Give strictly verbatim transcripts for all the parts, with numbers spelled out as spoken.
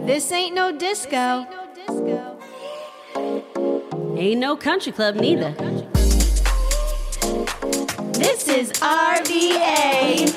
This ain't no disco. Ain't no country club neither. This is R V A.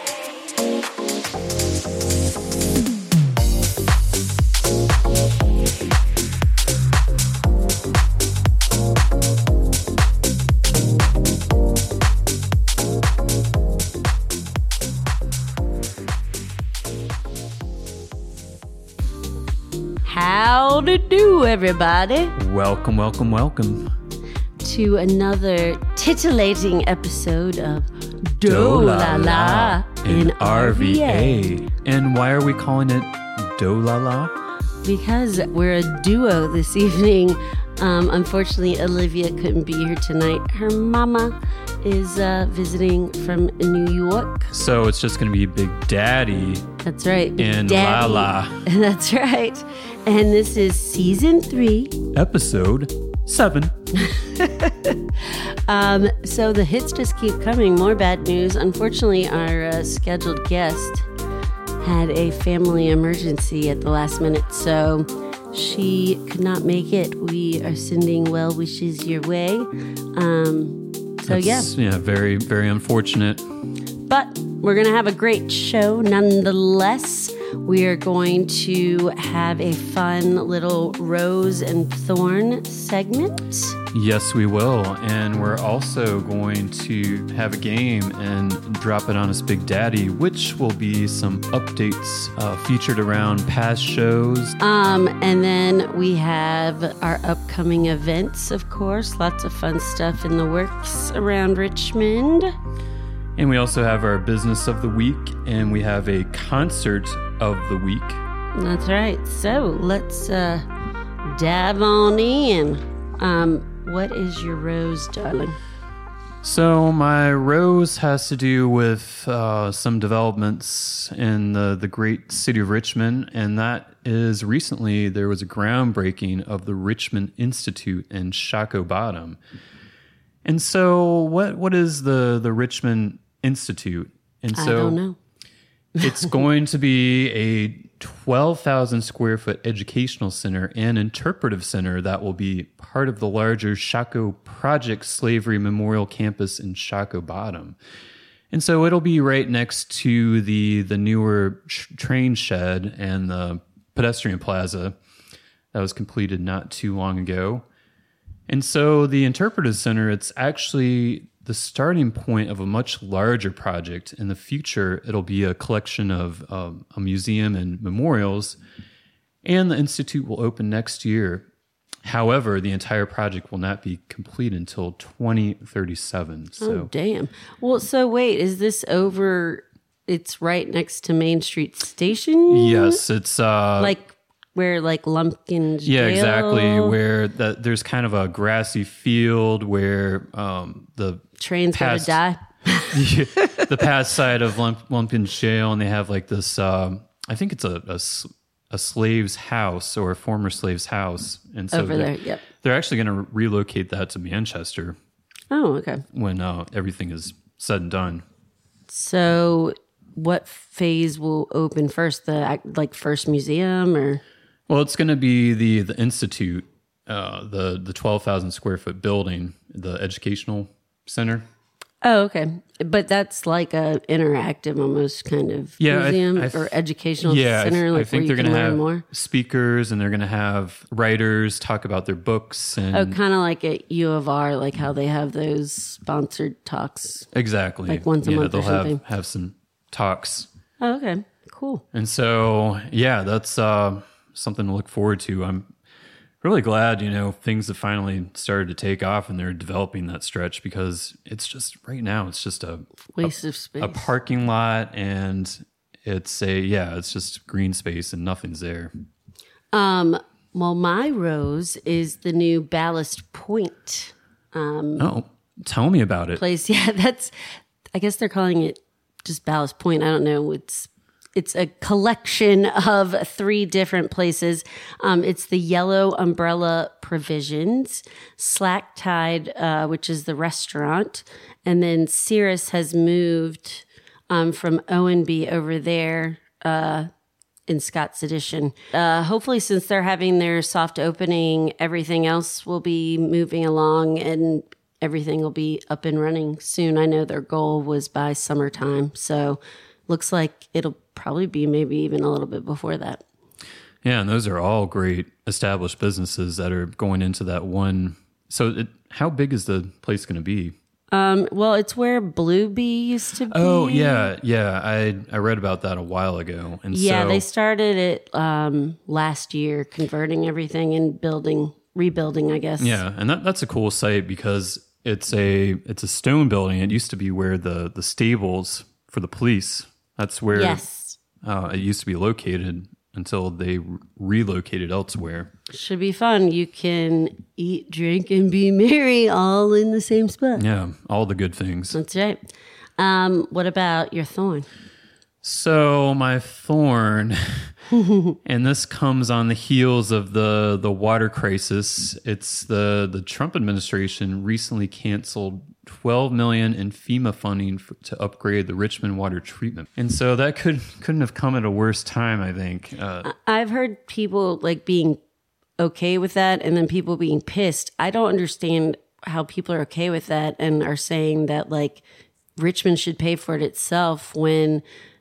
How to do, everybody? Welcome, welcome, welcome to another titillating episode of Do La La in R V A. And why are we calling it Do La La? Because we're a duo this evening. Um, unfortunately, Olivia couldn't be here tonight. Her mama is uh, visiting from New York. So it's just going to be Big Daddy. That's right. Big and Daddy. La La. That's right. And this is season three. Episode seven. um, so the hits just keep coming. More bad news. Unfortunately, our uh, scheduled guest had a family emergency at the last minute, so she could not make it. We are sending well wishes your way. Um, so That's, yeah. Yeah, very, very unfortunate. But we're going to have a great show nonetheless. We are going to have a fun little Rose and Thorn segment. Yes, we will. And we're also going to have a game and drop it on us Big Daddy, which will be some updates uh, featured around past shows. Um, and then we have our upcoming events, of course. Lots of fun stuff in the works around Richmond. And we also have our business of the week, and we have a concert of the week. That's right. So let's uh, dive on in. Um, what is your rose, darling? So my rose has to do with uh, some developments in the, the great city of Richmond, and that is recently there was a groundbreaking of the Richmond Institute in Shockoe Bottom. And so what what is the, the Richmond Institute? And so I don't know. It's going to be a twelve thousand square foot educational center and interpretive center that will be part of the larger Shockoe Project Slavery Memorial Campus in Shockoe Bottom. And so it'll be right next to the, the newer sh- train shed and the pedestrian plaza that was completed not too long ago. And so the interpretive center, it's actually the starting point of a much larger project. In the future, it'll be a collection of um, a museum and memorials, and the Institute will open next year. However, the entire project will not be complete until twenty thirty-seven. So. Oh, damn. Well, so wait, is this over? It's right next to Main Street Station? Yes, it's... Uh, like where like Lumpkin's Yeah, jail? exactly. Where the, there's kind of a grassy field where um, the... Trains past, gotta die. the past side of Lump, Lumpkin's jail, and they have like this, um, I think it's a, a, a slave's house or a former slave's house. And so Over there, yep. They're actually going to relocate that to Manchester. Oh, okay. When uh, everything is said and done. So what phase will open first? The like first museum or? Well, it's going to be the, the Institute, uh, the, the twelve thousand square foot building, the educational center. Oh, okay. But that's like a interactive almost kind of yeah, museum I, I, or educational yeah, center. I, Like I think where they're you can going to learn have more. speakers, and they're going to have writers talk about their books. And Oh, kind of like at U of R, like how they have those sponsored talks. Exactly. Like once a yeah, month they'll or something. have, have some talks. Oh, okay. Cool. And so, yeah, that's uh, something to look forward to. I'm really glad, you know, things have finally started to take off and they're developing that stretch, because it's just right now, it's just a waste a, of space, a parking lot, and it's a, yeah, it's just green space and nothing's there. Um, well, my rose is the new Ballast Point. Um, oh, tell me about it. Place. Yeah, that's, I guess they're calling it just Ballast Point. I don't know. It's, It's a collection of three different places. Um, it's the Yellow Umbrella Provisions, Slack Tide, uh, which is the restaurant, and then Cirrus has moved um, from O and B over there. Uh, in Scott's Addition. Uh, hopefully, since they're having their soft opening, everything else will be moving along and everything will be up and running soon. I know their goal was by summertime, so looks like it'll probably be maybe even a little bit before that. Yeah, and those are all great established businesses that are going into that one. So it, how big is the place going to be? Um, well, it's where Blue Bee used to be. Oh, yeah, yeah. I I read about that a while ago. And Yeah, so, they started it um, last year, converting everything and building, rebuilding, I guess. Yeah, and that, that's a cool site because it's a it's a stone building. It used to be where the, the stables for the police, that's where Yes. uh, it used to be located until they re- relocated elsewhere. Should be fun. You can eat, drink, and be merry all in the same spot. Yeah, all the good things. That's right. Um, what about your thorn? So my thorn, and this comes on the heels of the, the water crisis. It's the, the Trump administration recently canceled twelve million dollars in FEMA funding for, to upgrade the Richmond water treatment. And so that could, couldn't have come at a worse time, I think. Uh, I've heard people like being okay with that and then people being pissed. I don't understand how people are okay with that and are saying that like Richmond should pay for it itself when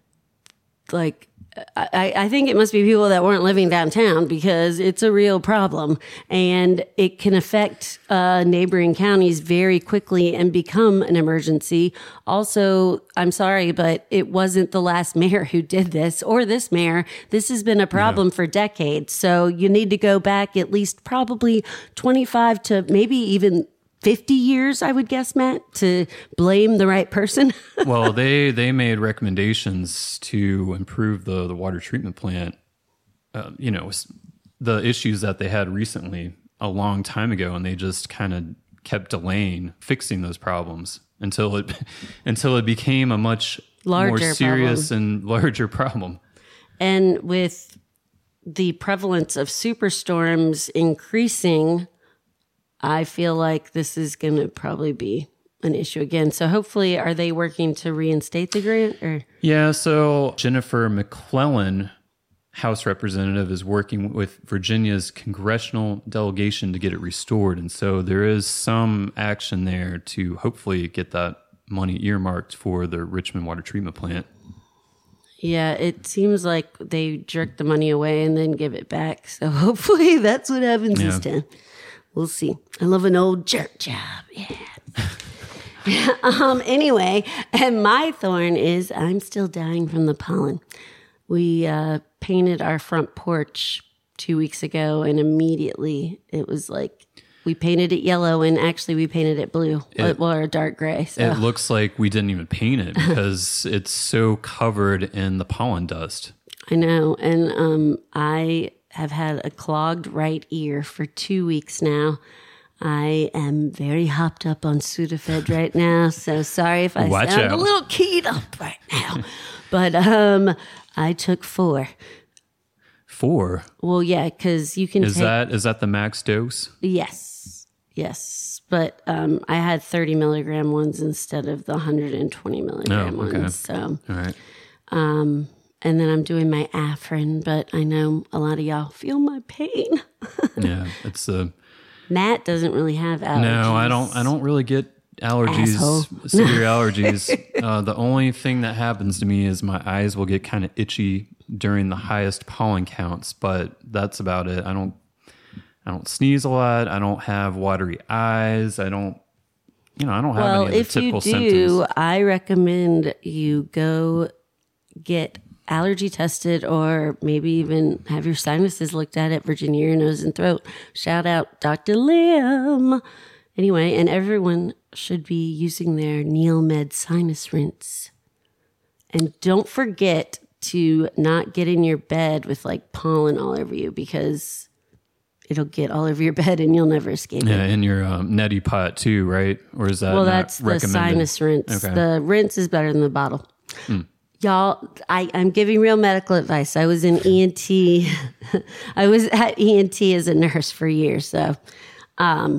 like I, I think it must be people that weren't living downtown because it's a real problem and it can affect uh, neighboring counties very quickly and become an emergency. Also, I'm sorry, but it wasn't the last mayor who did this or this mayor. This has been a problem yeah. for decades. So you need to go back at least probably twenty-five to maybe even fifty years, I would guess, Matt, to blame the right person. Well, they they made recommendations to improve the, the water treatment plant. Uh, you know, the issues that they had recently a long time ago, and they just kind of kept delaying fixing those problems until it until it became a much larger more serious problem. and larger problem. And with the prevalence of superstorms increasing, I feel like this is going to probably be an issue again. So hopefully, are they working to reinstate the grant? Or Yeah, so Jennifer McClellan, House Representative, is working with Virginia's congressional delegation to get it restored. And so there is some action there to hopefully get that money earmarked for the Richmond water treatment plant. Yeah, it seems like they jerk the money away and then give it back. So hopefully that's what happens Yeah. this time. We'll see. I love an old jerk job. Yeah. um. Anyway, and my thorn is I'm still dying from the pollen. We uh, painted our front porch two weeks ago, and immediately it was like we painted it yellow, and actually we painted it blue It- or a dark gray. So. It looks like we didn't even paint it because it's so covered in the pollen dust. I know, and um, I have had a clogged right ear for two weeks now. I am very hopped up on Sudafed right now, so sorry if I Watch sound out. a little keyed up right now. But um, I took four. Four. Well, yeah, because you can Is take... that is that the max dose? Yes, yes. But um, I had thirty milligram ones instead of the one hundred twenty milligram Oh, okay. ones. So, All right. um, and then I'm doing my Afrin, but I know a lot of y'all feel my pain. Yeah, it's a. Matt doesn't really have allergies. No, I don't. I don't really get allergies, Asshole. severe allergies. Uh, the only thing that happens to me is my eyes will get kind of itchy during the highest pollen counts, but that's about it. I don't. I don't sneeze a lot. I don't have watery eyes. I don't. You know, I don't have Well, any of the if you typical do, symptoms. I recommend you go get allergy tested or maybe even have your sinuses looked at at Virginia Ear, Nose, and Throat. Shout out Doctor Lim. Anyway, and everyone should be using their NeilMed sinus rinse. And don't forget to not get in your bed with like pollen all over you because it'll get all over your bed and you'll never escape Yeah, it. in your um, neti pot too, right? Or is that Well, not that's the recommended? sinus rinse. Okay. The rinse is better than the bottle. Y'all, I, I'm giving real medical advice. I was in E N T. I was at E N T as a nurse for years. So um,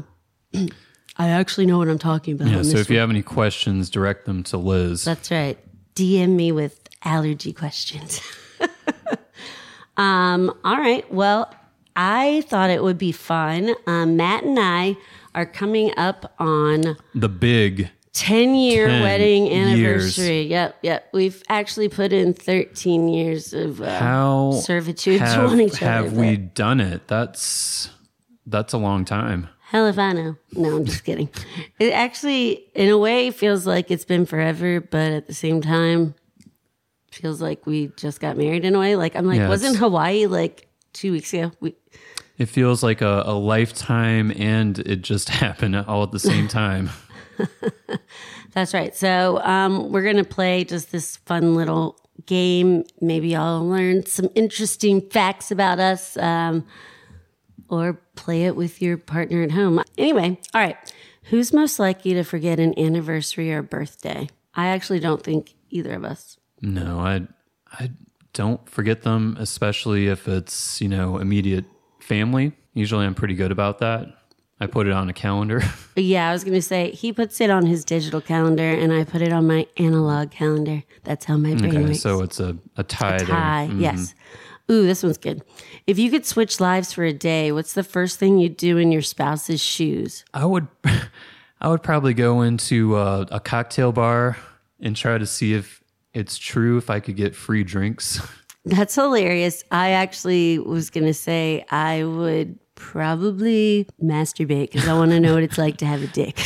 I actually know what I'm talking about. Yeah. on So this if you one. have any questions, direct them to Liz. That's right. D M me with allergy questions. Um, all right. Well, I thought it would be fun. Um, Matt and I are coming up on The big ten-year ten wedding years. anniversary. Yep, yep. We've actually put in thirteen years of uh, how servitude have, to one each have other. we but done it? That's that's a long time. Hell if I know. No, I'm just kidding. It actually, in a way, feels like it's been forever, but at the same time, feels like we just got married in a way. Like, I'm like, Yeah, wasn't it's- Hawaii like two weeks ago? We, It feels like a, a lifetime, and it just happened all at the same time. That's right. So um, we're going to play just this fun little game. Maybe I'll learn some interesting facts about us um, or play it with your partner at home. Anyway, all right. Who's most likely to forget an anniversary or birthday? I actually don't think either of us. No, I I don't forget them, especially if it's, you know, immediate family. Usually I'm pretty good about that. I put it on a calendar. Yeah, I was going to say he puts it on his digital calendar and I put it on my analog calendar. That's how my brain Okay, works. so it's a, a tie there. Tie, Mhm. yes. Ooh, this one's good. If you could switch lives for a day, what's the first thing you'd do in your spouse's shoes? I would I would probably go into a, a cocktail bar and try to see if it's true if I could get free drinks. That's hilarious. I actually was going to say I would probably masturbate because I want to know what it's like to have a dick.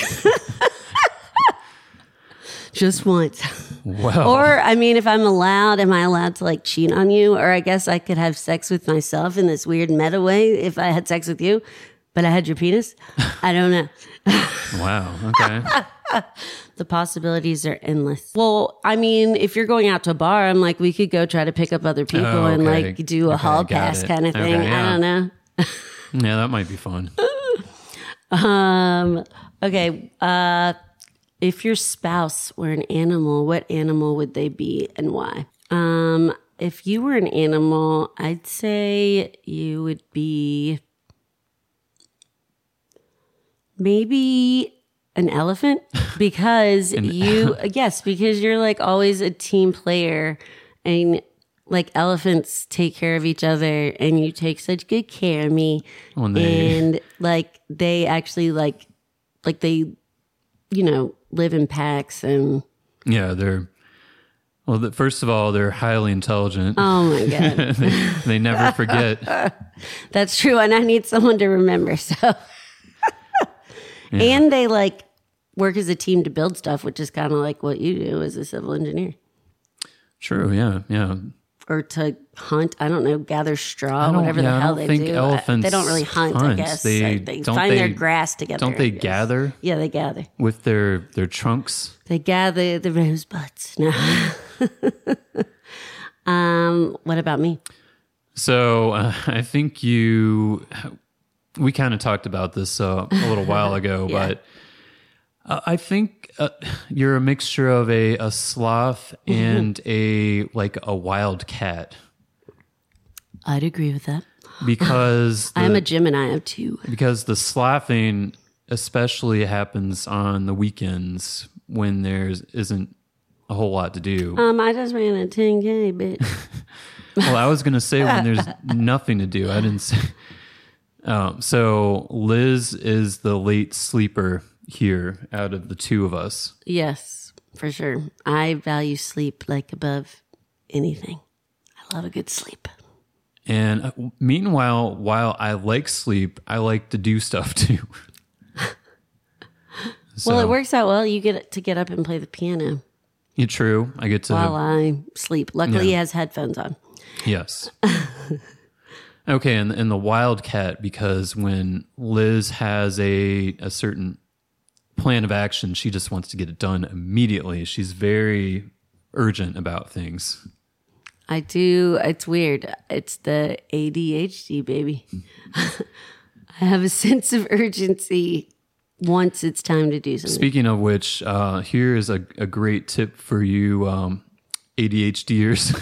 Just once. Wow. Or, I mean, if I'm allowed, am I allowed to like cheat on you? Or I guess I could have sex with myself in this weird meta way if I had sex with you, but I had your penis? I don't know. Wow. Okay. The possibilities are endless. Well, I mean, if you're going out to a bar, I'm like, we could go try to pick up other people Oh, and okay. like do a Okay, hall got pass it. kind of thing. Okay, yeah. I don't know. Yeah, that might be fun. Um, okay. Uh, if your spouse were an animal, what animal would they be and why? Um, if you were an animal, I'd say you would be maybe an elephant because you, yes, because you're like always a team player and like elephants take care of each other and you take such good care of me. When they- And like they actually like, like they, you know, live in packs and Yeah, they're well. The, first of all, they're highly intelligent. oh my God, they, they never forget. that's true. And I need someone to remember. So, and they like work as a team to build stuff, which is kind of like what you do as a civil engineer. True. Yeah. Yeah. Or to hunt, I don't know, gather straw, don't- whatever yeah, the I hell don't they think do. elephants they don't really hunt, I hunt. guess. They- They, they don't find their they- grass together. Don't I they guess. gather Yeah, they gather. with their their trunks? They gather the rosebuds. No. um, what about me? So uh, I think you. We kind of talked about this uh, a little while ago, Yeah. but uh, I think uh, you're a mixture of a, a sloth and a like a wild cat I'd agree with that. because the, I'm a Gemini of two. because the sloughing especially happens on the weekends when there's isn't a whole lot to do. Um, I just ran a ten K, bitch. Well, I was going to say when there's nothing to do. I didn't say. Um, so Liz is the late sleeper here out of the two of us. Yes, for sure. I value sleep like above anything. I love a good sleep. And uh, meanwhile, while I like sleep, I like to do stuff too. So, Well, it works out well. You get to get up and play the piano Yeah, true. I get to. while I sleep. Luckily, Yeah. he has headphones on. Yes. Okay, and and the wildcat, because when Liz has a a certain plan of action, she just wants to get it done immediately. She's very urgent about things. I do. It's weird. It's the A D H D, baby. I have a sense of urgency once it's time to do something. Speaking of which, uh, here is a, a great tip for you um, ADHDers.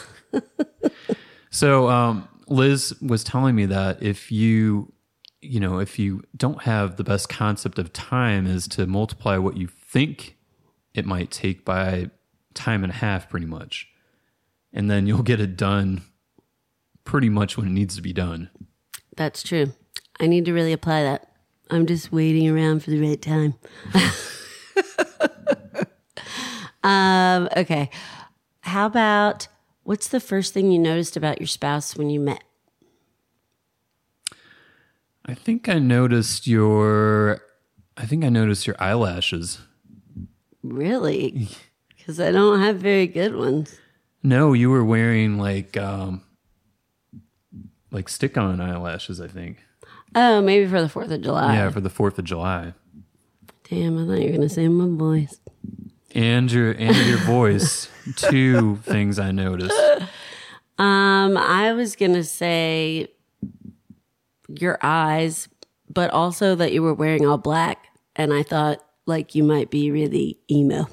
So um, Liz was telling me that if you, you know, if you don't have the best concept of time is to multiply what you think it might take by time and a half pretty much. And then you'll get it done pretty much when it needs to be done. That's true. I need to really apply that. I'm just waiting around for the right time. um, okay. How about, what's the first thing you noticed about your spouse when you met? I think I noticed your, I think I noticed your eyelashes. Really? Because I don't have very good ones. No, you were wearing like, um, like stick-on eyelashes, I think. Oh, maybe for the fourth of July. Yeah, for the fourth of July. Damn, I thought you were going to say my voice. And your and your voice. Two things I noticed. Um, I was going to say your eyes, but also that you were wearing all black. And I thought like you might be really emo.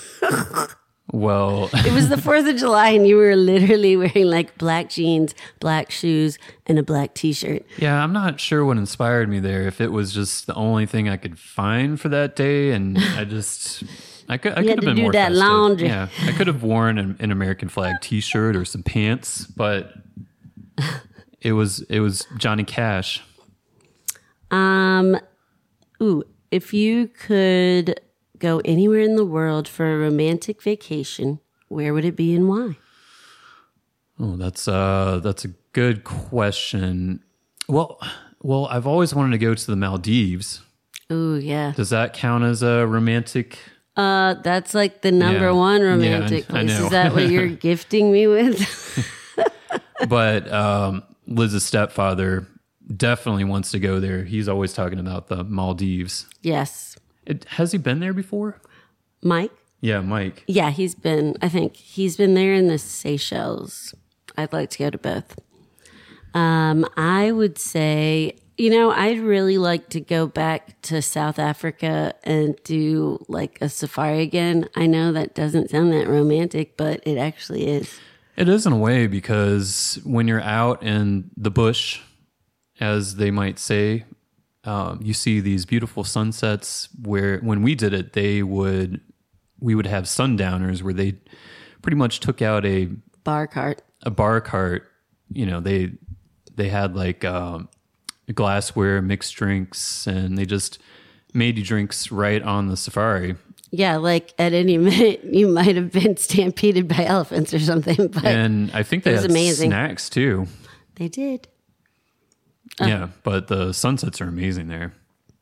Well, It was the fourth of July and you were literally wearing like black jeans, black shoes, and a black t-shirt. yeah, I'm not sure what inspired me there. If it was just the only thing I could find for that day, and I just, I could, I You could had have to been do more that festive. laundry. Yeah, I could have worn an, an American flag T-shirt or some pants, but it was it was Johnny Cash. Um, ooh, if you could go anywhere in the world for a romantic vacation, where would it be and why? Oh, that's uh that's a good question. Well, well, I've always wanted to go to the Maldives. Ooh, yeah. Does that count as a romantic? Uh, that's like the number Yeah. one Yeah, romantic I place. know. Is that what you're gifting me with? But um, Liz's stepfather definitely wants to go there. He's always talking about the Maldives. Yes. It, has he been there before? Mike? Yeah, Mike. Yeah, he's been, I think he's been there in the Seychelles. I'd like to go to both. Um, I would say, you know, I'd really like to go back to South Africa and do like a safari again. I know that doesn't sound that romantic, but it actually is. It is in a way, because when you're out in the bush, as they might say, um, you see these beautiful sunsets where when we did it, they would, we would have sundowners where they pretty much took out a, Bar cart. a bar cart. You know, they, they had like, um, glassware, mixed drinks, and they just made you drinks right on the safari. Yeah, like at any minute you might have been stampeded by elephants or something. But And I think they it was had amazing. snacks too. They did. Yeah, but the sunsets are amazing there.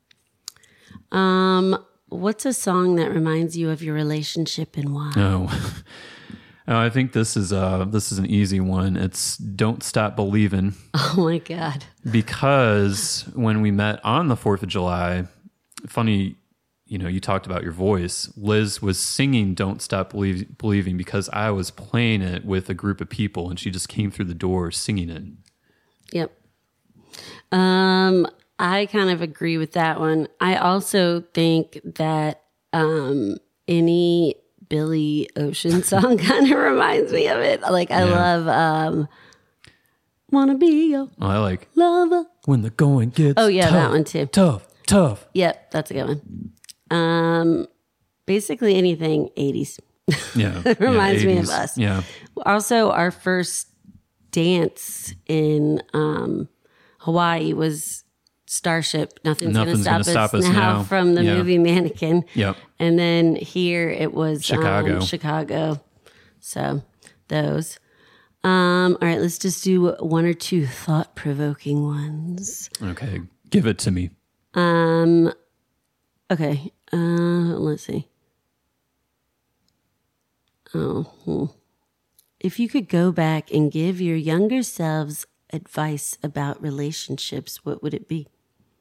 Um, what's a song that reminds you of your relationship and why? No. Oh, I think this is uh this is an easy one. It's Don't Stop Believin', Oh my God. because when we met on the fourth of July, funny, you know, you talked about your voice. Liz was singing Don't Stop Believe, Believing because I was playing it with a group of people, and she just came through the door singing it. Yep. Um, I kind of agree with that one. I also think that um, any Billy Ocean song kind of reminds me of it. Like I Yeah. love um, "Wanna Be Your Oh, I like Lover." When the Going Gets Oh yeah, tough, that one too. Tough, tough. Yep, that's a good one. Um, basically anything eighties. Yeah. It reminds yeah, me of eighties. us. Yeah. Also, our first dance in um, Hawaii was Starship. Nothing's, Nothing's gonna, gonna stop, stop us us now, now. from the Yeah. movie Mannequin. Yep. And then here it was Chicago. Um, Chicago. So those. Um, all right, let's just do one or two thought-provoking ones. Okay. Give it to me. Um, okay. Uh, let's see. Oh, hmm. If you could go back and give your younger selves advice about relationships, what would it be?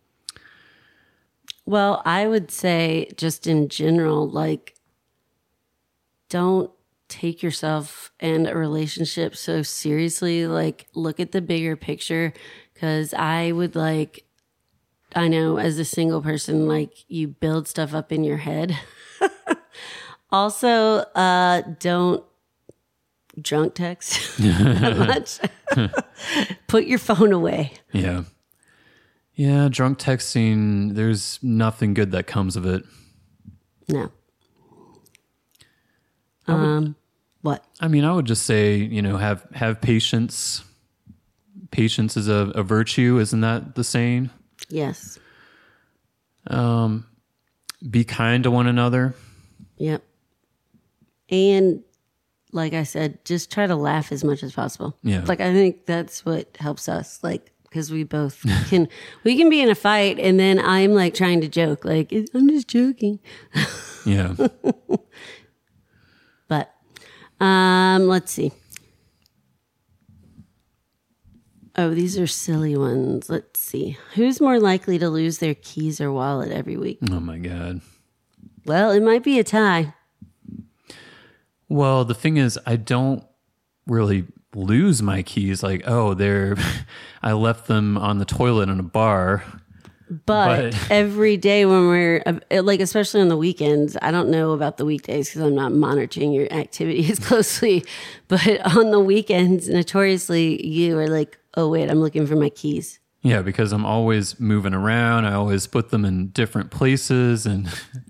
Well, I would say just in general, like, don't take yourself and a relationship so seriously. Like, look at the bigger picture, because I would like, I know as a single person, like you build stuff up in your head. Also, uh, don't drunk text that much. Put your phone away. Yeah. Yeah, drunk texting, there's nothing good that comes of it. No. Um, what? I mean, I would just say, you know, have have patience. patience is a, a virtue. Isn't that the saying? Yes. Um, be kind to one another. Yep. And like I said, just try to laugh as much as possible. Yeah. Like I think that's what helps us. Like, because we both can, we can be in a fight and then I'm like trying to joke. Like, I'm just joking. Yeah. But um, let's see. Oh, these are silly ones. Let's see. Who's more likely to lose their keys or wallet every week? Oh my God. Well, it might be a tie. Well, the thing is, I don't really lose my keys. Like, oh, they're, I left them on the toilet in a bar. But, But- every day when we're, uh, like, especially on the weekends, I don't know about the weekdays because I'm not monitoring your activities closely. But on the weekends, notoriously, you are like, oh, wait, I'm looking for my keys. Yeah, because I'm always moving around. I always put them in different places. And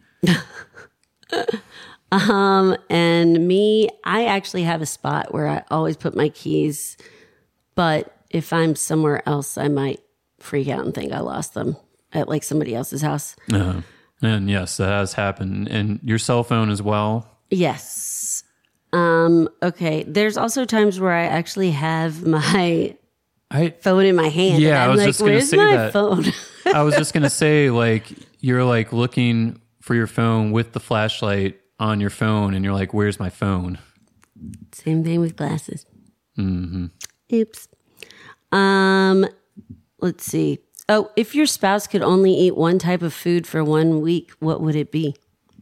Um, and me, I actually have a spot where I always put my keys. But if I'm somewhere else, I might freak out and think I lost them at like somebody else's house. uh, and yes, that has happened. And your cell phone as well. Yes. Um, okay. There's also times where I actually have my I phone in my hand. Yeah, and I I'm was like, just gonna where's say my that. phone? I was just gonna say, like, you're like looking for your phone with the flashlight on your phone, and you're like, "Where's my phone?" Same thing with glasses. Mm-hmm. Oops. Um, let's see. Oh, if your spouse could only eat one type of food for one week, what would it be?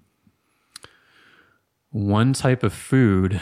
One type of food.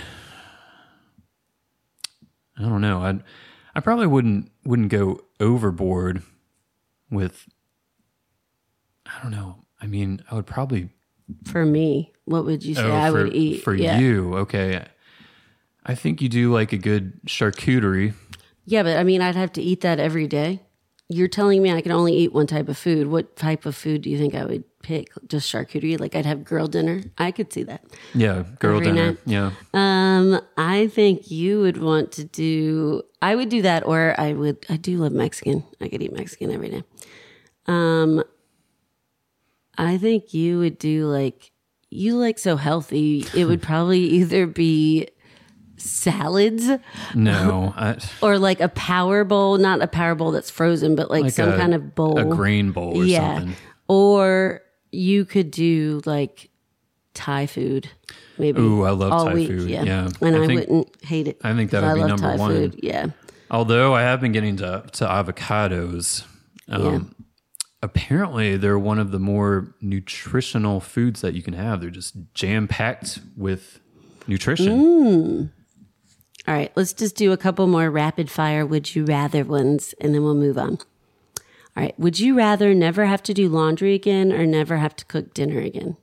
I don't know. I I probably wouldn't wouldn't go overboard with. I don't know. I mean, I would probably. For me, what would you say Oh, I for, would eat? for yeah. you. Okay. I think you do like a good charcuterie. Yeah, but I mean, I'd have to eat that every day. You're telling me I can only eat one type of food. What type of food do you think I would pick? Just charcuterie? Like I'd have girl dinner? I could see that. Yeah, girl Every dinner. night. Yeah. Um, I think you would want to do, I would do that, or I would, I do love Mexican. I could eat Mexican every day. Um, I think you would do like, you like so healthy. It would probably either be salads No, I, or like a power bowl, not a power bowl that's frozen, but like, like some a, kind of bowl. a grain bowl or yeah. something. Or you could do like Thai food. Maybe. Ooh, I love all Thai week, food. Yeah. Yeah. And I, I think- wouldn't hate it. I think that 'cause would I be love number Thai one. Food. Yeah. Although I have been getting to, to avocados. Um, Apparently, they're one of the more nutritional foods that you can have. They're just jam packed with nutrition. All right. Let's just do a couple more rapid fire would you rather ones and then we'll move on. All right. Would you rather never have to do laundry again or never have to cook dinner again?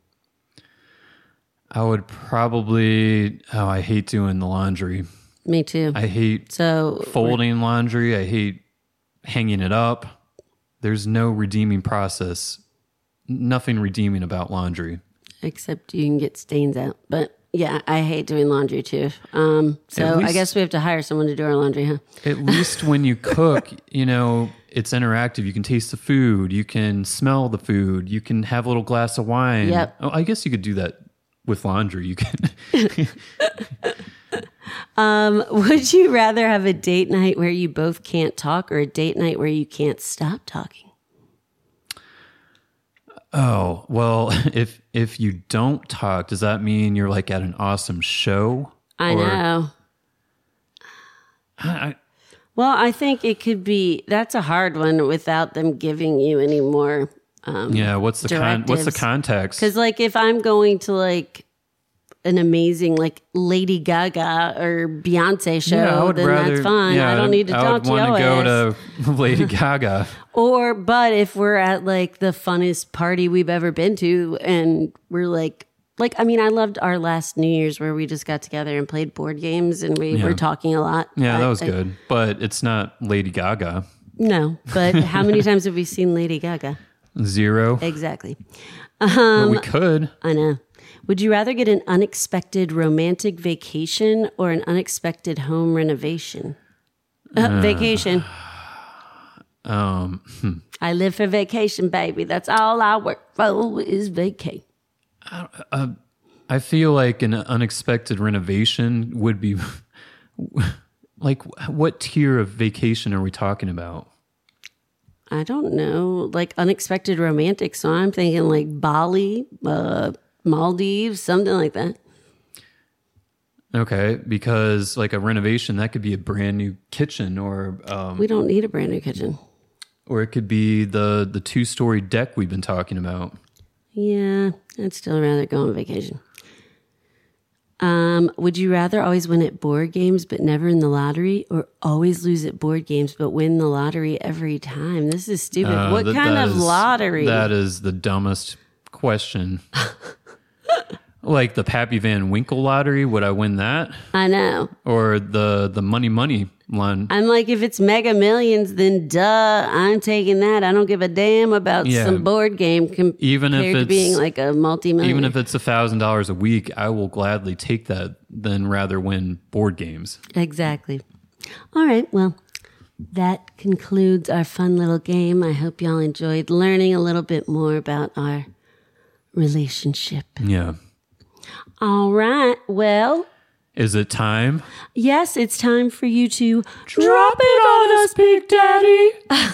I would probably, oh, I hate doing the laundry. Me too. I hate so folding laundry. I hate hanging it up. There's no redeeming process. Nothing redeeming about laundry. except you can get stains out. But yeah, I hate doing laundry too. Um, so At least- I guess we have to hire someone to do our laundry, huh? At least when you cook, you know, it's interactive. You can taste the food. You can smell the food. You can have a little glass of wine. Yep. Oh, I guess you could do that with laundry. You can. Um, would you rather have a date night where you both can't talk or a date night where you can't stop talking? Oh, well, if if you don't talk, does that mean you're like at an awesome show? I Or- know. I, Well, I think it could be, that's a hard one without them giving you any more. Um, yeah. What's the con- what's the directives. context? Because, like, if I'm going to, like, an amazing, like, Lady Gaga or Beyonce show, Yeah, I would then rather, that's fine. yeah, I don't need to I talk would to your want to go ass. to Lady Gaga. Or, but if we're at, like, the funnest party we've ever been to and we're, like, like, I mean, I loved our last New Year's where we just got together and played board games and we Yeah. were talking a lot. Yeah, I- that was I- good, but it's not Lady Gaga. No, but how many times have we seen Lady Gaga? Zero. Exactly. but we could. I know. Would you rather get an unexpected romantic vacation or an unexpected home renovation? Uh, vacation. Um, hmm. I live for vacation, baby. That's all I work for is vacay. uh, I feel like an unexpected renovation would be like, what tier of vacation are we talking about? I don't know, like unexpected romantic. So I'm thinking like Bali, uh, Maldives, something like that. Okay, because like a renovation, that could be a brand new kitchen, or um, We don't need a brand new kitchen. or it could be the the two story deck we've been talking about. Yeah, I'd still rather go on vacation. Um, would you rather always win at board games but never in the lottery, or always lose at board games but win the lottery every time? This is stupid. Uh, what that- kind that of is- lottery? That is the dumbest question. Like the Pappy Van Winkle lottery, would I win that? I know. Or the the Money Money one? I'm like, if it's Mega Millions, then duh, I'm taking that. I don't give a damn about Yeah. some board game com- Even if compared to it's- being like a multi-million. Even if it's a thousand dollars a week, I will gladly take that than rather win board games. Exactly. All right. Well, that concludes our fun little game. I hope y'all enjoyed learning a little bit more about our relationship. Yeah. All right. Well, Is it time? yes, it's time for you to drop it on us, Big Daddy.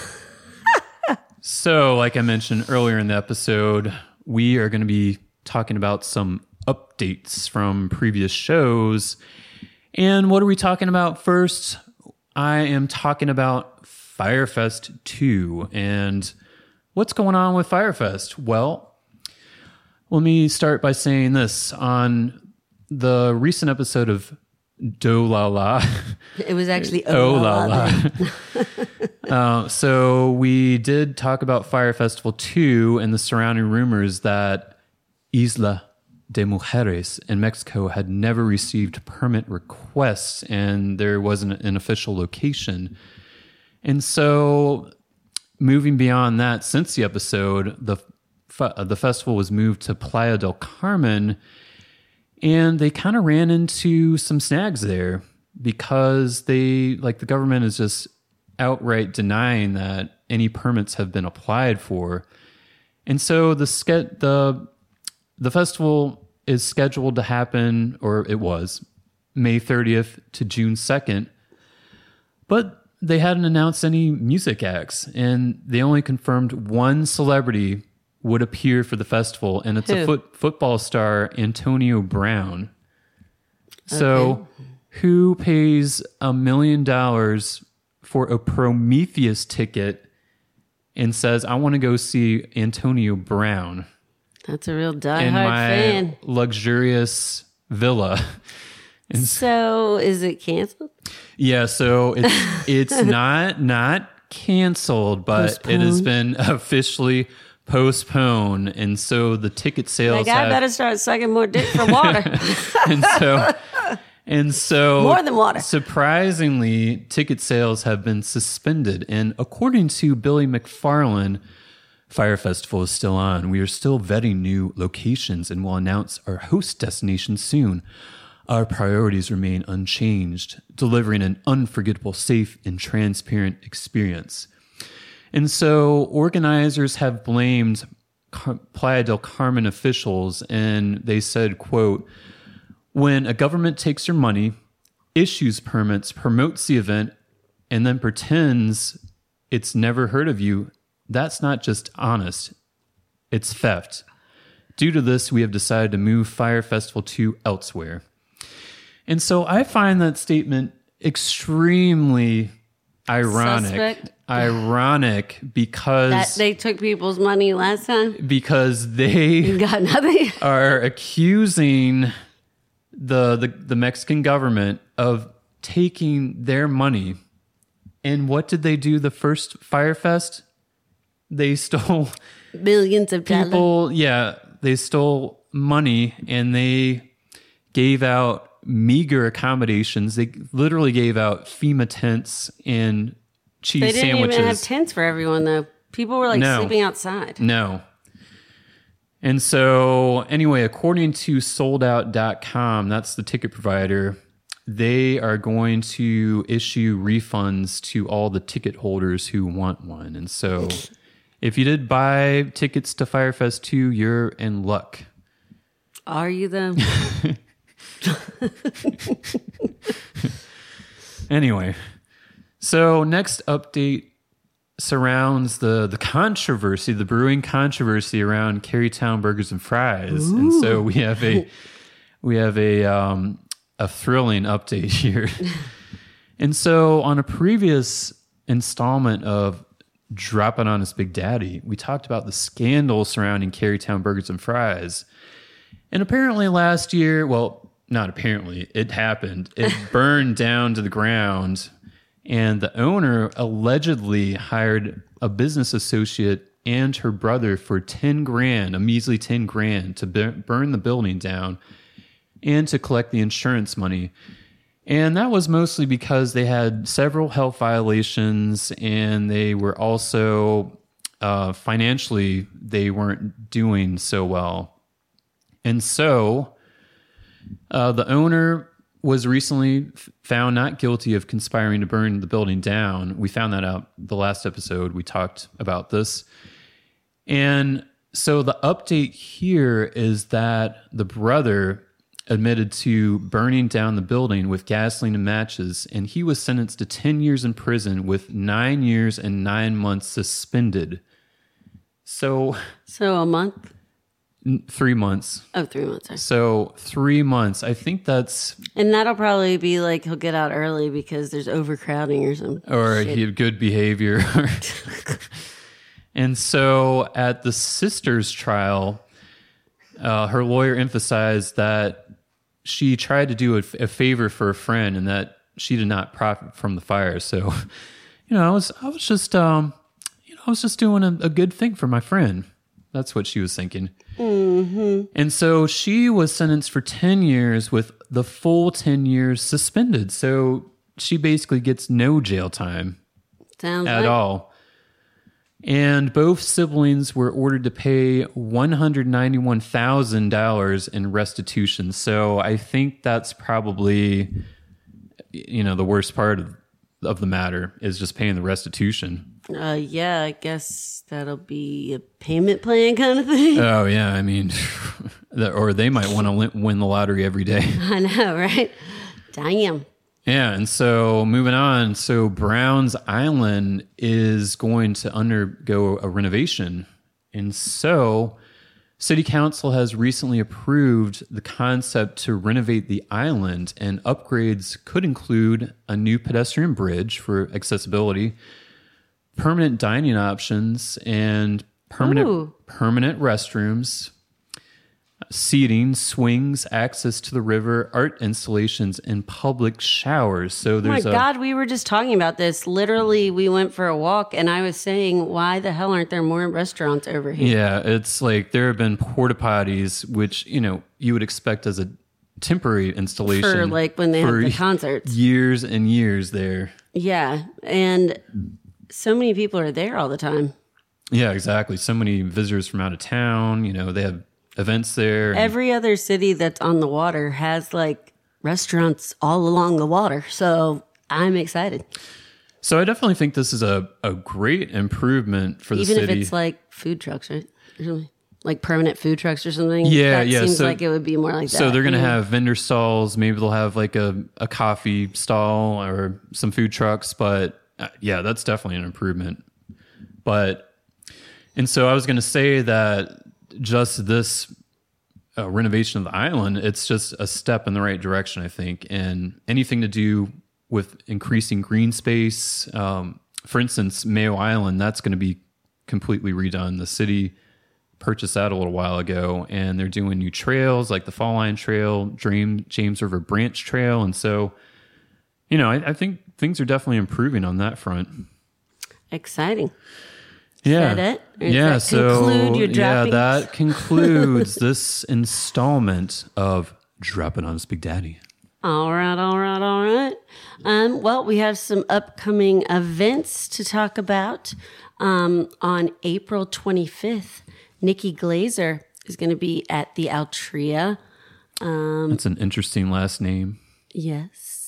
So, like I mentioned earlier in the episode, we are going to be talking about some updates from previous shows. And what are we talking about first? I am talking about Firefest two. And what's going on with Firefest? Well, let me start by saying this. On the recent episode of Do La La, It was actually Oh La La. uh, so we did talk about Fire Festival two and the surrounding rumors that Isla de Mujeres in Mexico had never received permit requests and there wasn't an official location. And so moving beyond that, since the episode, the the festival was moved to Playa del Carmen, and they kind of ran into some snags there because they, like, the government is just outright denying that any permits have been applied for. And so the ske- the the festival is scheduled to happen, or it was, May thirtieth to June second. But they hadn't announced any music acts, and they only confirmed one celebrity would appear for the festival, and it's Who? a foot, football star, Antonio Brown. So, who pays a million dollars for a Prometheus ticket and says, I want to go see Antonio Brown That's a real in diehard my fan. luxurious villa? So is it canceled? Yeah, so it's it's not not canceled, but it has been officially postponed, and so the ticket sales Like, I have, better start sucking more dick for water. and so and so More than water. Surprisingly, ticket sales have been suspended, and according to Billy McFarland, Fire Festival is still on. We are still vetting new locations and will announce our host destination soon. Our priorities remain unchanged, delivering an unforgettable, safe, and transparent experience. And so organizers have blamed Car- Playa del Carmen officials, and they said, quote, when a government takes your money, issues permits, promotes the event, and then pretends it's never heard of you, that's not just honest, it's theft. Due to this, we have decided to move Fire Festival two elsewhere. And so I find that statement extremely ironic. Suspect. Ironic because That they took people's money last time. because they Got nothing. are accusing the, the the Mexican government of taking their money. And what did they do the first Firefest? They stole Billions of dollars. people, yeah, they stole money and they gave out meager accommodations. They literally gave out FEMA tents and cheese They didn't sandwiches. even have tents for everyone, though. People were like No. sleeping outside. No. And so, anyway, according to sold out dot com, that's the ticket provider, they are going to issue refunds to all the ticket holders who want one. And so if you did buy tickets to Firefest two, you're in luck. Are you though? Anyway, so next update surrounds the the controversy, the brewing controversy around Carytown Burgers and Fries. Ooh. And so we have a we have a um, a thrilling update here. And so on a previous installment of Dropping on Us Big Daddy, we talked about the scandal surrounding Carytown Burgers and Fries. And apparently last year, well, not apparently, it happened. It burned down to the ground, and the owner allegedly hired a business associate and her brother for ten grand, a measly ten grand, to burn the building down and to collect the insurance money. And that was mostly because they had several health violations, and they were also uh, financially, they weren't doing so well. And so uh, the owner was recently found not guilty of conspiring to burn the building down. We found that out the last episode. We talked about this. And so the update here is that the brother admitted to burning down the building with gasoline and matches, and he was sentenced to ten years in prison with nine years and nine months suspended. So, so a month? N- three months. Oh, three months. Sorry. So three months. I think that's... And that'll probably be like he'll get out early because there's overcrowding or something. Or shit. He had good behavior. And so at the sister's trial, uh, her lawyer emphasized that she tried to do a, a favor for a friend and that she did not profit from the fire. So, you know, I was I was just um, you know, I was just doing a, a good thing for my friend. That's what she was thinking. Mm-hmm. And so she was sentenced for ten years with the full ten years suspended. So she basically gets no jail time Sounds at like- all. And both siblings were ordered to pay one hundred ninety-one thousand dollars in restitution. So I think that's probably, you know, the worst part of, of the matter is just paying the restitution. Uh, yeah, I guess that'll be a payment plan kind of thing. Oh, yeah. I mean, or they might want to win the lottery every day. I know, right? Damn. Yeah, and so moving on, so Browns Island is going to undergo a renovation. And so City Council has recently approved the concept to renovate the island, and upgrades could include a new pedestrian bridge for accessibility, permanent dining options, and permanent Ooh. permanent restrooms, seating, swings, access to the river, art installations, and public showers. So Oh my there's a God, we were just talking about this. Literally, we went for a walk, and I was saying, why the hell aren't there more restaurants over here? yeah, it's like there have been porta potties, which you know you would expect as a temporary installation For like when they have for the concerts. years and years there. Yeah, and so many people are there all the time. Yeah, exactly. So many visitors from out of town. You know, they have events there. and- Every other city that's on the water has like restaurants all along the water. So I'm excited. So I definitely think this is a, a great improvement for the Even city. if it's like food trucks, right? Or something. Like permanent food trucks or something. Yeah, that yeah, seems so- like it would be more like that. So they're going to Yeah. have vendor stalls. Maybe they'll have like a, a coffee stall or some food trucks. But uh, yeah, that's definitely an improvement. But, and so I was going to say that just this uh, renovation of the island, it's just a step in the right direction, I think. And anything to do with increasing green space, um, for instance, Mayo Island, that's going to be completely redone. The city purchased that a little while ago, and they're doing new trails like the Fall Line Trail, Dream James River Branch Trail. And so, you know, I, I think things are definitely improving on that front. Exciting. Yeah. that it? Or does Yeah. that So, conclude your yeah, droppings? that concludes this installment of Dropping on Us Big Daddy. All right, all right, all right. Um, well, we have some upcoming events to talk about. Um, on April twenty-fifth, Nikki Glazer is going to be at the Altria. That's an interesting last name. Yes.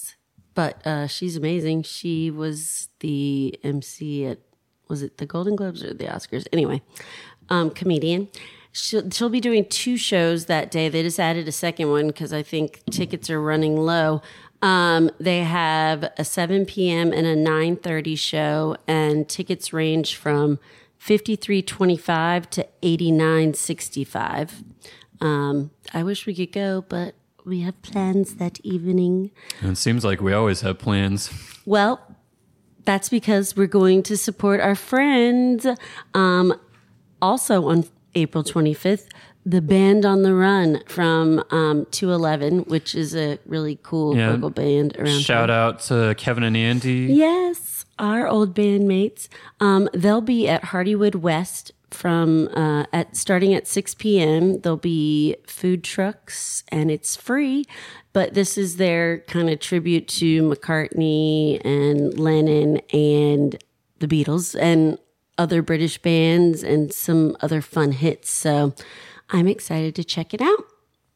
but uh, she's amazing. She was the M C at, was it the Golden Globes or the Oscars? Anyway, um, comedian. She'll, she'll be doing two shows that day. They just added a second one because I think tickets are running low. Um, they have a seven p.m. and a nine thirty show, and tickets range from fifty-three twenty-five to eighty-nine sixty-five. Um, I wish we could go, but we have plans that evening. And it seems like we always have plans. Well, that's because we're going to support our friends. Um, also on April twenty-fifth, the Band on the Run from um, two eleven, which is a really cool Yeah. local band around Shout town. out to Kevin and Andy. Yes, our old bandmates. Um, they'll be at Hardywood West from uh, at starting at six p.m. There'll be food trucks, and it's free. But this is their kind of tribute to McCartney and Lennon and the Beatles and other British bands and some other fun hits. So I'm excited to check it out.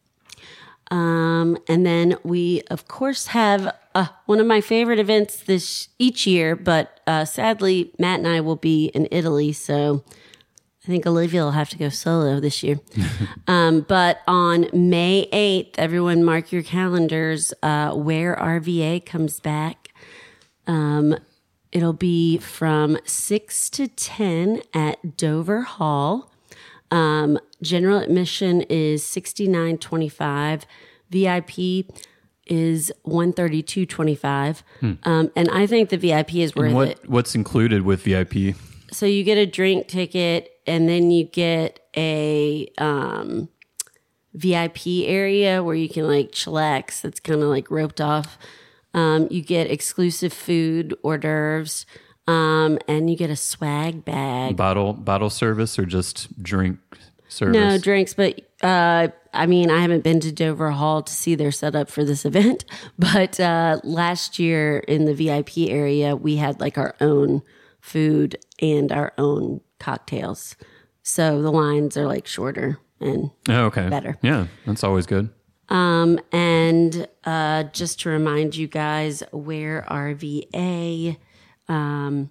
Um, and then we, of course, have uh, one of my favorite events this each year, but uh, sadly, Matt and I will be in Italy, so I think Olivia will have to go solo this year. um, but on May eighth, everyone mark your calendars, uh, Where R V A comes back. Um, it'll be from six to ten at Dover Hall. Um, general admission is sixty-nine twenty-five. V I P is one thirty-two twenty-five. Hmm. Um, and I think the V I P is worth And what, it. what's included with V I P? So you get a drink ticket, and then you get a um, V I P area where you can like chillax. That's kind of like roped off. Um, you get exclusive food, hors d'oeuvres. Um, and you get a swag bag. Bottle bottle service or just drink service? No drinks, but uh, I mean, I haven't been to Dover Hall to see their setup for this event. But uh, last year in the V I P area, we had like our own food and our own cocktails. So the lines are like shorter and Oh, okay. better. Yeah, that's always good. Um, and uh, just to remind you guys, Where R V A. Um,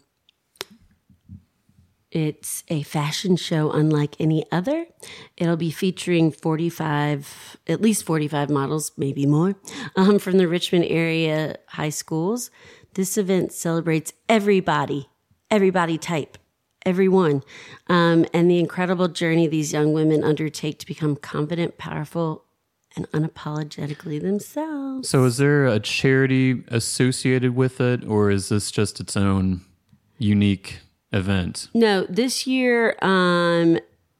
it's a fashion show unlike any other. It'll be featuring forty-five, at least forty-five models, maybe more, um, from the Richmond area high schools. This event celebrates everybody, everybody type, everyone, um, and the incredible journey these young women undertake to become confident, powerful, and unapologetically themselves. So is there a charity associated with it, or is this just its own unique event? No, this year um,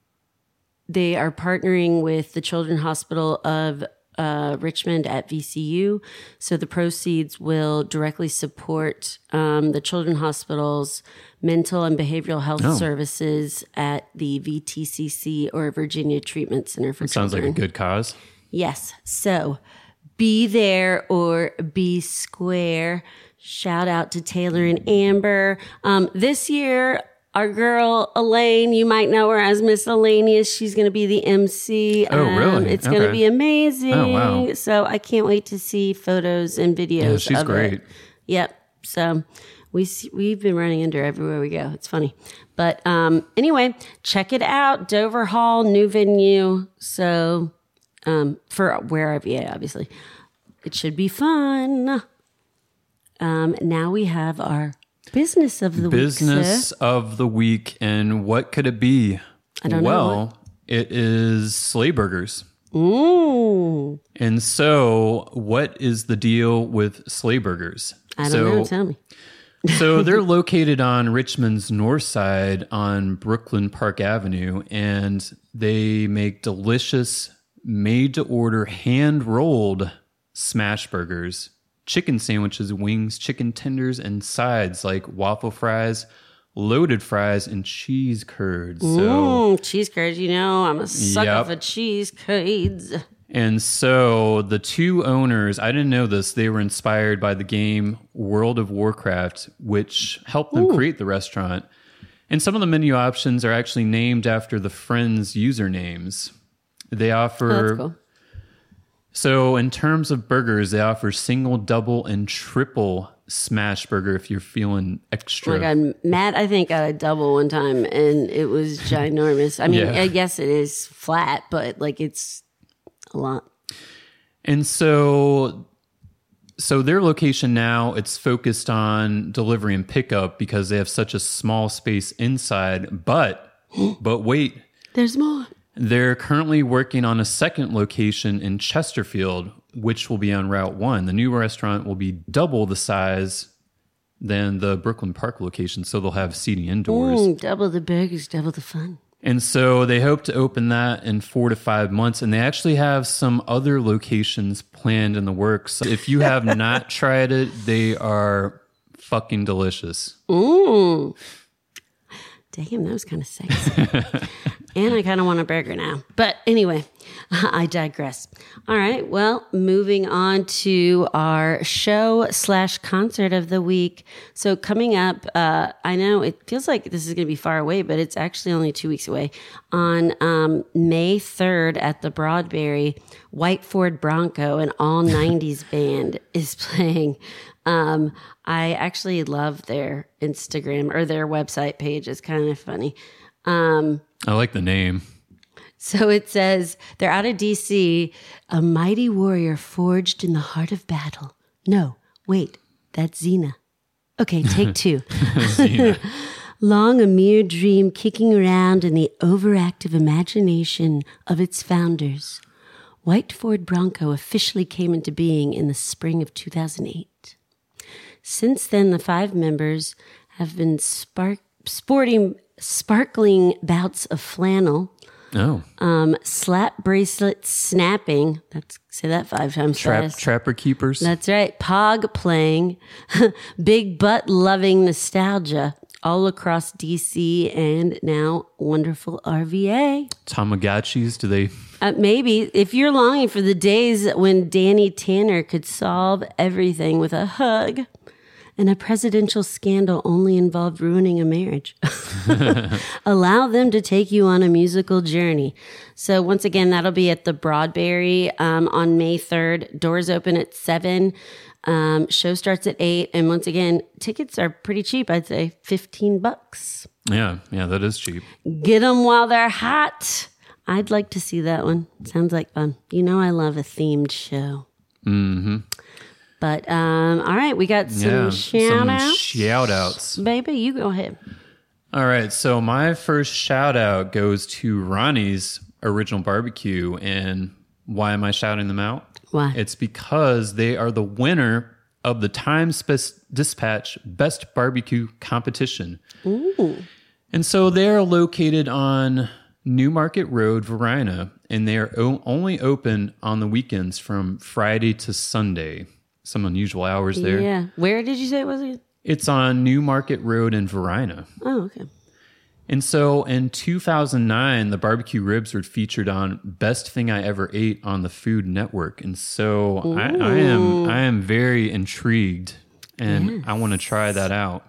they are partnering with the Children's Hospital of uh, Richmond at V C U. So the proceeds will directly support um, the Children's Hospital's mental and behavioral health Oh. services at the V T C C or Virginia Treatment Center for It sounds Children. like a good cause. Yes. So be there or be square. Shout out to Taylor and Amber. Um, this year, our girl Elaine, you might know her as Miss Elanius. She's going to be the M C. Oh, Um, really? It's going to Okay. be amazing. Oh, wow. So I can't wait to see photos and videos. Yeah, she's of great. It. Yep. So we see, we've been running into her everywhere we go. It's funny. But um, anyway, check it out. Dover Hall, new venue. So um, for Where R V A, obviously. It should be fun. Um, now we have our business of the Business week. Sir. of the week, and what could it be? I don't know well, it is sleigh burgers. Ooh. And so, what is the deal with sleigh burgers? I don't so, know. Tell me. so they're located on Richmond's north side on Brooklyn Park Avenue, and they make delicious, made-to-order, hand-rolled smash burgers, chicken sandwiches, wings, chicken tenders, and sides like waffle fries, loaded fries, and cheese curds. So, Mm, cheese curds. You know, I'm a sucker Yep. for cheese curds. and so the two owners, I didn't know this, they were inspired by the game World of Warcraft, which helped them Ooh. create the restaurant. And some of the menu options are actually named after the friends' usernames. They Oh, offer that's cool. So in terms of burgers, they offer single, double, and triple smash burger if you're feeling extra. Oh my God, Matt, I think got a double one time, and it was ginormous. I mean, Yeah. I guess it is flat, but like it's a lot. And so, so their location now, it's focused on delivery and pickup because they have such a small space inside. But, but wait, There's more. they're currently working on a second location in Chesterfield, which will be on Route one. The new restaurant will be double the size than the Brooklyn Park location, so they'll have seating indoors. Mm, double the burgers, double the fun. And so they hope to open that in four to five months. And they actually have some other locations planned in the works. If you have not tried it, they are fucking delicious. Ooh. Damn, that was kind of sexy. And I kind of want a burger now. But anyway, I digress. All right. Well, moving on to our show slash concert of the week. So coming up, uh, I know it feels like this is going to be far away, but it's actually only two weeks away. On um, May third at the Broadberry, White Ford Bronco, an all nineties band, is playing. Um, I actually love their Instagram or their website page. It's kind of funny. Um, I like the name. So it says, they're out of D C, a mighty warrior forged in the heart of battle. No, wait, that's Xena. Okay, take two. Long a mere dream kicking around in the overactive imagination of its founders. White Ford Bronco officially came into being in the spring of two thousand eight. Since then, the five members have been spark- sporting sparkling bouts of flannel, Oh. um, slap bracelet snapping. That's say that five times Trap, fast. Trapper Keepers. That's right. Pog playing, big butt loving nostalgia all across D C and now wonderful R V A. Tamagotchis, do they? Uh, maybe if you're longing for the days when Danny Tanner could solve everything with a hug and a presidential scandal only involved ruining a marriage. Allow them to take you on a musical journey. So once again, that'll be at the Broadberry um, on May third. Doors open at seven. Um, show starts at eight. And once again, tickets are pretty cheap. I'd say fifteen bucks. Yeah, yeah, that is cheap. Get them while they're hot. I'd like to see that one. Sounds like fun. You know I love a themed show. Mm-hmm. But, um, all right, we got some Yeah, shout-outs. some shout-outs. Baby, you go ahead. All right, so my first shout-out goes to Ronnie's Original Barbecue. And why am I shouting them out? Why? It's because they are the winner of the Times-Dispatch Best Barbecue Competition. Ooh. And so they're located on Newmarket Road, Varina, and they are o- only open on the weekends from Friday to Sunday. Some unusual hours there. Yeah. Where did you say it was again? It's on Newmarket Road in Varina. Oh, okay. And so in two thousand nine, the barbecue ribs were featured on Best Thing I Ever Ate on the Food Network. And so I, I am I am very intrigued, and Yes. I want to try that out.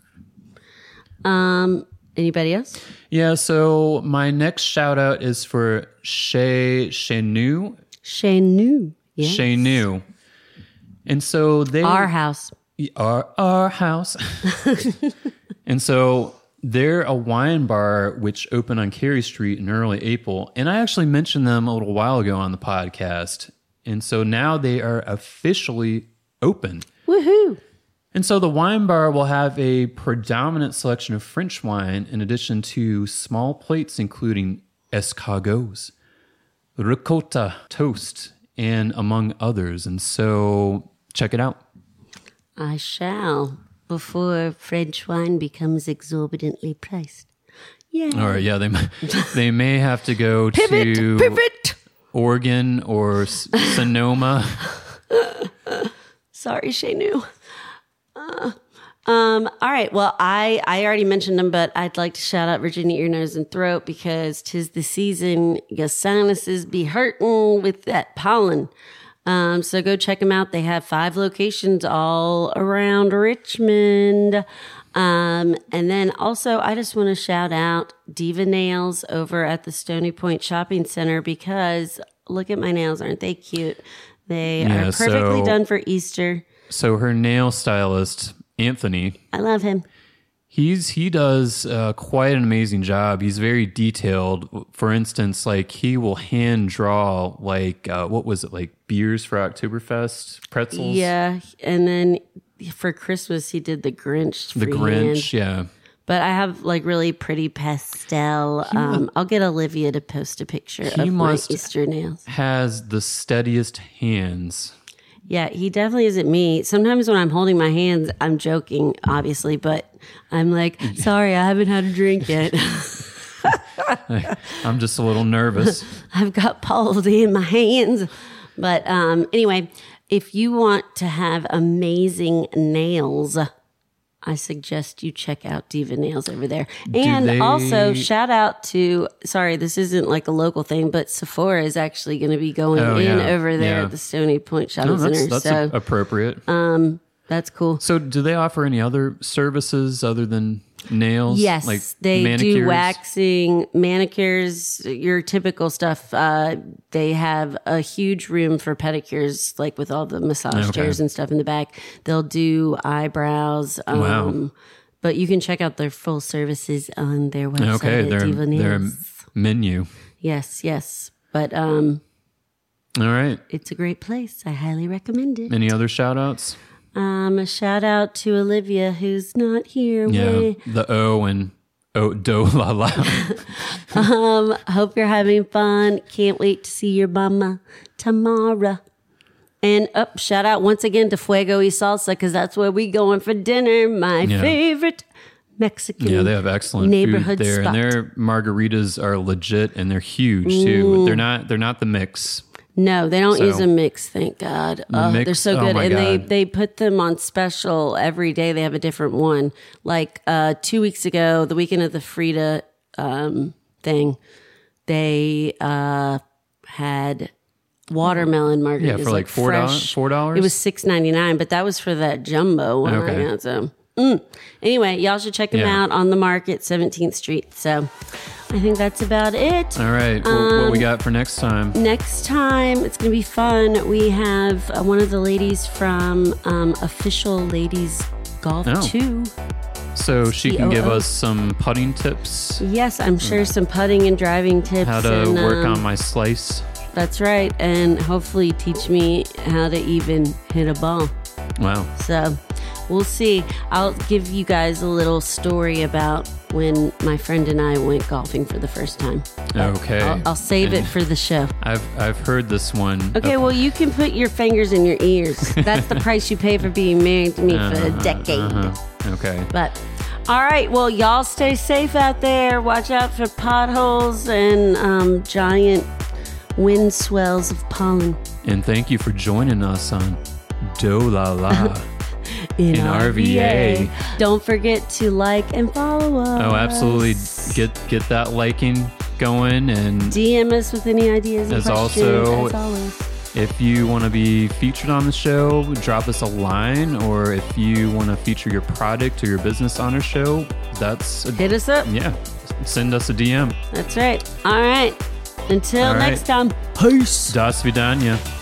Um, anybody else? Yeah, so my next shout out is for Chez Chez Nous. Chez Nous. Yes. Chez Nous. And so they Our house. our our house. And so they're a wine bar which opened on Carey Street in early April. And I actually mentioned them a little while ago on the podcast. And so now they are officially open. Woohoo. And so the wine bar will have a predominant selection of French wine in addition to small plates including escargots, ricotta, toast, and among others. And so check it out. I shall, before French wine becomes exorbitantly priced. Yeah. All right, yeah, they may- they may have to go Pivot, to pivot. Oregon or S- Sonoma. Sorry, Chez Nous. Uh, um, all right. Well, I, I already mentioned them, but I'd like to shout out Virginia Ear, Nose, and Throat because 'tis the season. Your sinuses be hurting with that pollen. Um, so go check them out. They have five locations all around Richmond. Um, and then also, I just want to shout out Diva Nails over at the Stony Point Shopping Center because look at my nails. Aren't they cute? They Yeah, are perfectly so- done for Easter. So her nail stylist, Anthony, I love him. He's he does uh, quite an amazing job. He's very detailed. For instance, like he will hand draw like uh, what was it like beers for Oktoberfest pretzels. Yeah, and then for Christmas he did the Grinch. the freehand. Grinch. Yeah, But I have like really pretty pastel. Um, I'll get Olivia to post a picture He of must- my Easter nails. has the steadiest hands. Yeah, he definitely isn't me. Sometimes when I'm holding my hands, I'm joking, obviously, but I'm like, sorry, I haven't had a drink yet. I'm just a little nervous. I've got palsy in my hands. But um, anyway, if you want to have amazing nails, I suggest you check out Diva Nails over there. And they- also, shout out to, sorry, this isn't like a local thing, but Sephora is actually going to be going Oh, in yeah, over there yeah. at the Stony Point Shopping No, that's Center. that's so a- appropriate. that's cool. So, do they offer any other services other than nails? Yes, like they manicures? do waxing, manicures, your typical stuff. Uh, they have a huge room for pedicures, like with all the massage Okay. chairs and stuff in the back. They'll do eyebrows. Um, Wow. But you can check out their full services on their website Okay, at their Diva Nails. their menu. Yes, yes. But um, All right. it's a great place. I highly recommend it. Any other shout outs? Um, a shout out to Olivia, who's not here. Yeah, Way. the O and O do la la. Um, hope you're having fun. Can't wait to see your mama tomorrow. And up, shout out once again to Fuego y Salsa because that's where we going for dinner. My Yeah. favorite Mexican. Yeah, they have excellent neighborhood food there, spot. and their margaritas are legit and they're huge too. They're not they're not the mix. No, they don't So- use a mix. Thank God. Oh, they're mix- so oh good, my and they God. they put them on special every day. They have a different one. Like uh, two weeks ago, the weekend of the Frida um, thing, they uh, had watermelon margaritas. Yeah, for like four dollars- fresh. four dollars? It was six ninety nine, but that was for that jumbo one. Okay. I got, so mm. anyway, y'all should check them Yeah. out on the market, seventeenth Street. So I think that's about it. All right, well, what we got for next time? Next time, it's going to be fun. We have uh, one of the ladies from um, Official Ladies Golf Oh. two. So she can give C O O. us some putting tips, Yes, I'm sure some putting and driving tips. how to and, work um, on my slice. That's right. And hopefully teach me how to even hit a ball. Wow. So we'll see. I'll give you guys a little story about when my friend and I went golfing for the first time. Okay. I'll, I'll save it And for the show. I've I've heard this one. Okay, well, you can put your fingers in your ears. That's the price you pay for being married to me for a Uh-huh, decade. uh-huh. Okay. But, all right, well, y'all stay safe out there. Watch out for potholes and um, giant wind swells of pollen. And thank you for joining us on Do La La. In, In R V A. Don't forget to like and follow us. Oh, absolutely. Get get that liking going. And D M us with any ideas and As questions, also- as always. if you want to be featured on the show, drop us a line. Or if you want to feature your product or your business on our show, that's, a, Hit us up. yeah, send us a D M. That's right. All right. Until All right. next time. Peace. Das Vidania.